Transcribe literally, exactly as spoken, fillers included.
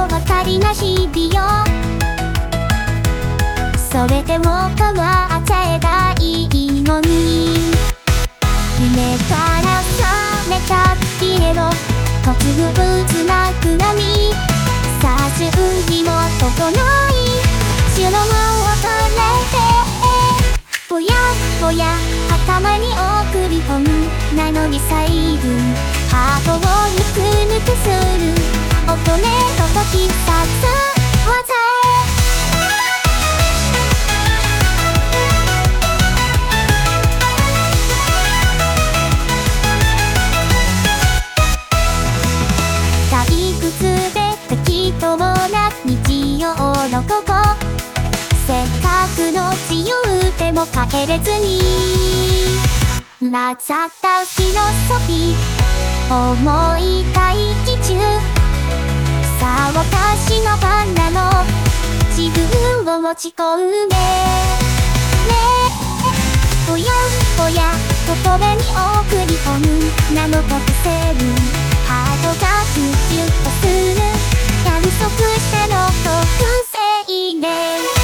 ばかりな日々よ。それでも変わっちゃえばいいのに。夢から覚めた消えろ突風なく波。さあ準備も整い白を取れてぼやぼや頭に送り込むなのに細分ハートをぬくぬくする乙女と必殺技退屈で適当な日曜の午後せっかくの自由でも帰れずになっちゃったフィロソフィー思い待機中さあ私の番なの自分を持ち込んでねえぼやぼや言葉に送り込む名の特性ハートがキュッキュッとする約束しての特性ね